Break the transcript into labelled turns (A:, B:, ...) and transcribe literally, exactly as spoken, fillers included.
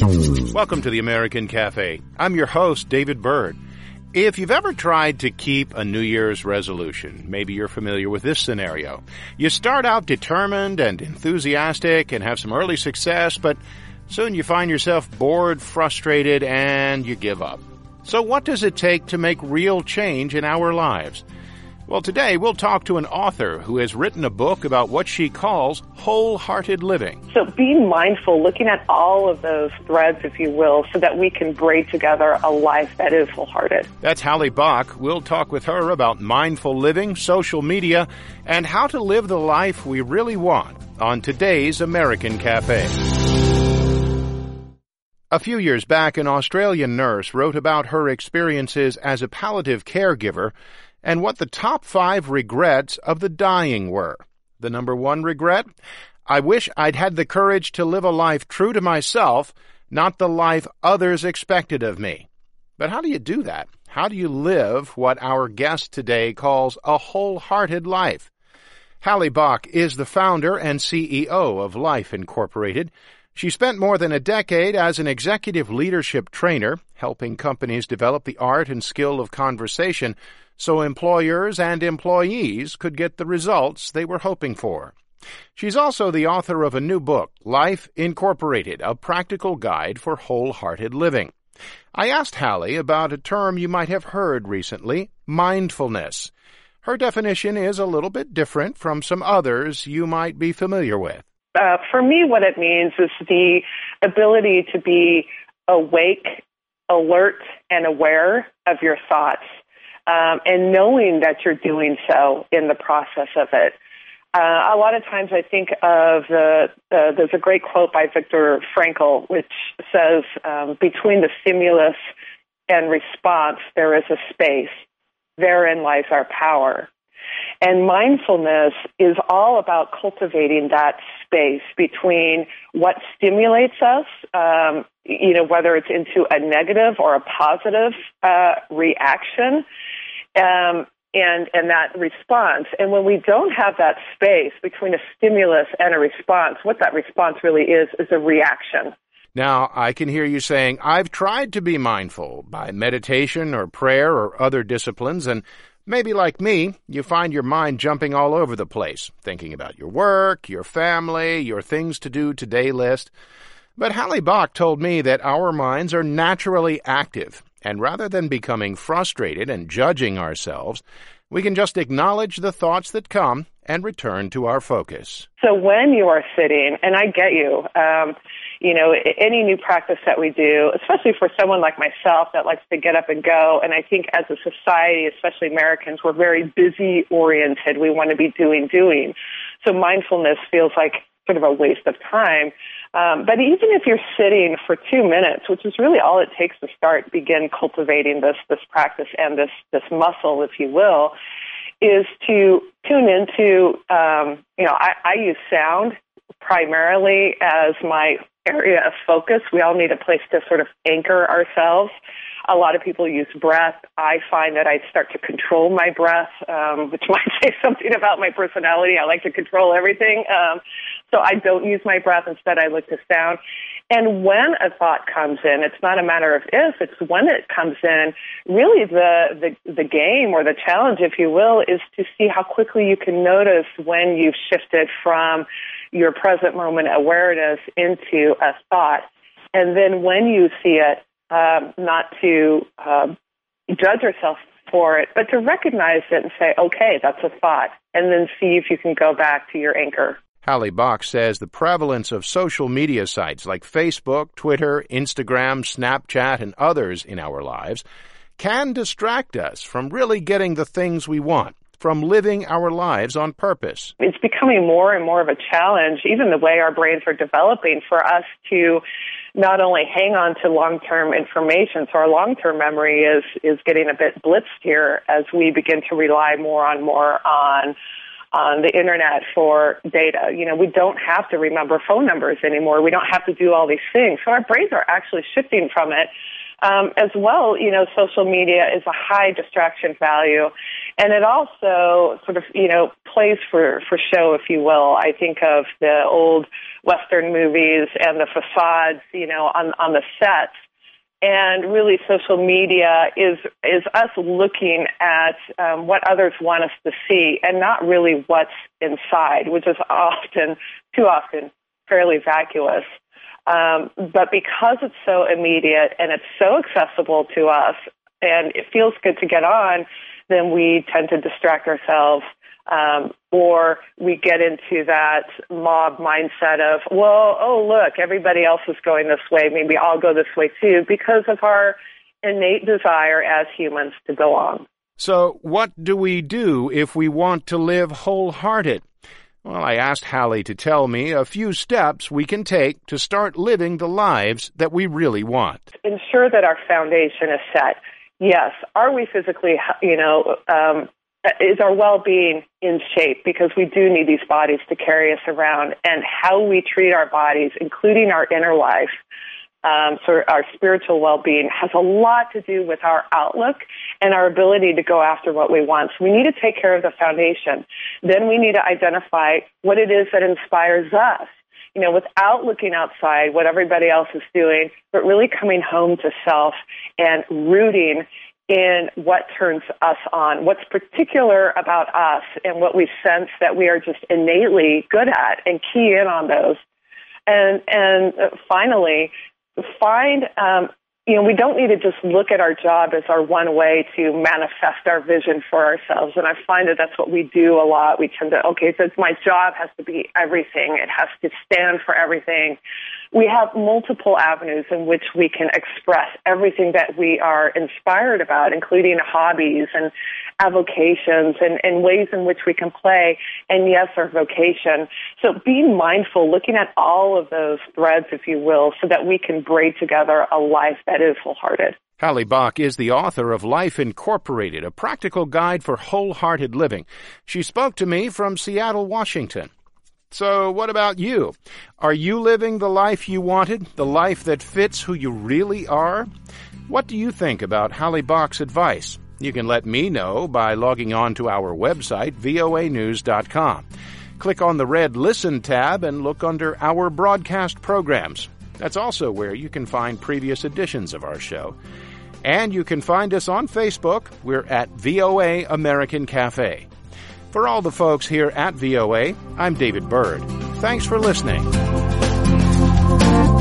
A: Welcome to the American Cafe. I'm your host, David Byrd. If you've ever tried to keep a New Year's resolution, maybe you're familiar with this scenario. You start out determined and enthusiastic and have some early success, but soon you find yourself bored, frustrated, and you give up. So what does it take to make real change in our lives? Well, today we'll talk to an author who has written a book about what she calls wholehearted living.
B: So being mindful, looking at all of those threads, if you will, so that we can braid together a life that is wholehearted.
A: That's Hallie Bach. We'll talk with her about mindful living, social media, and how to live the life we really want on today's American Cafe. A few years back, an Australian nurse wrote about her experiences as a palliative caregiver and what the top five regrets of the dying were. The number one regret? I wish I'd had the courage to live a life true to myself, not the life others expected of me. But how do you do that? How do you live what our guest today calls a wholehearted life? Hallie Bach is the founder and C E O of Life Incorporated. She spent more than a decade as an executive leadership trainer, helping companies develop the art and skill of conversation so employers and employees could get the results they were hoping for. She's also the author of a new book, Life Incorporated, a practical guide for wholehearted living. I asked Hallie about a term you might have heard recently, mindfulness. Her definition is a little bit different from some others you might be familiar with.
B: Uh, for me, what it means is the ability to be awake, alert, and aware of your thoughts. Um, and knowing that you're doing so in the process of it. Uh, a lot of times I think of the, uh, there's a great quote by Viktor Frankl, which says, um, between the stimulus and response, there is a space. Therein lies our power. And mindfulness is all about cultivating that space between what stimulates us, um, you know, whether it's into a negative or a positive uh, reaction, um, and and that response. And when we don't have that space between a stimulus and a response, what that response really is is a reaction.
A: Now, I can hear you saying, I've tried to be mindful by meditation or prayer or other disciplines, and maybe like me, you find your mind jumping all over the place, thinking about your work, your family, your things to do today list. But Hallie Bach told me that our minds are naturally active, and rather than becoming frustrated and judging ourselves, we can just acknowledge the thoughts that come and return to our focus.
B: So when you are sitting, and I get you, um, you know, any new practice that we do, especially for someone like myself that likes to get up and go, and I think as a society, especially Americans, we're very busy-oriented. We want to be doing, doing. So mindfulness feels like sort of a waste of time. Um, but even if you're sitting for two minutes, which is really all it takes to start, begin cultivating this this practice and this, this muscle, if you will, is to tune into, um, you know, I, I use sound primarily as my area of focus. We all need a place to sort of anchor ourselves. A lot of people use breath. I find that I start to control my breath, um, which might say something about my personality. I like to control everything. Um, so I don't use my breath. Instead, I look to sound. And when a thought comes in, it's not a matter of if, it's when it comes in. Really, the, the, the game or the challenge, if you will, is to see how quickly you can notice when you've shifted from your present moment awareness into a thought. And then when you see it, Um, not to um, judge yourself for it, but to recognize it and say, okay, that's a thought, and then see if you can go back to your anchor.
A: Hallie Bach says the prevalence of social media sites like Facebook, Twitter, Instagram, Snapchat, and others in our lives can distract us from really getting the things we want, from living our lives on purpose.
B: It's becoming more and more of a challenge, even the way our brains are developing, for us to not only hang on to long-term information, so our long-term memory is, is getting a bit blitzed here as we begin to rely more and more on on the internet for data. You know, we don't have to remember phone numbers anymore. We don't have to do all these things. So our brains are actually shifting from it. Um, as well, you know, social media is a high distraction value, and it also sort of, you know, plays for, for show, if you will. I think of the old Western movies and the facades, you know, on, on the sets. And really, social media is is us looking at um, what others want us to see and not really what's inside, which is often, too often, fairly vacuous. Um, but because it's so immediate and it's so accessible to us and it feels good to get on, then we tend to distract ourselves. Um, or we get into that mob mindset of, well, oh, look, everybody else is going this way. Maybe I'll go this way too, because of our innate desire as humans to go on.
A: So what do we do if we want to live wholehearted? Well, I asked Hallie to tell me a few steps we can take to start living the lives that we really want.
B: Ensure that our foundation is set. Yes, are we physically, you know, um, is our well-being in shape? Because we do need these bodies to carry us around, and how we treat our bodies, including our inner life, um, so our spiritual well-being, has a lot to do with our outlook and our ability to go after what we want. So we need to take care of the foundation. Then we need to identify what it is that inspires us, you know, without looking outside, what everybody else is doing, but really coming home to self and rooting in what turns us on, what's particular about us, and what we sense that we are just innately good at, and key in on those. And and finally, find, um, you know, we don't need to just look at our job as our one way to manifest our vision for ourselves. And I find that that's what we do a lot. We tend to, okay, so my job has to be everything. It has to stand for everything. We have multiple avenues in which we can express everything that we are inspired about, including hobbies and avocations and, and ways in which we can play, and yes, our vocation. So being mindful, looking at all of those threads, if you will, so that we can braid together a life that is wholehearted.
A: Hallie Bach is the author of Life Incorporated, a practical guide for wholehearted living. She spoke to me from Seattle, Washington. So what about you? Are you living the life you wanted, the life that fits who you really are? What do you think about Hallie Bach's advice? You can let me know by logging on to our website, V O A news dot com. Click on the red Listen tab and look under Our Broadcast Programs. That's also where you can find previous editions of our show. And you can find us on Facebook. We're at V O A American Cafe. For all the folks here at V O A, I'm David Byrd. Thanks for listening.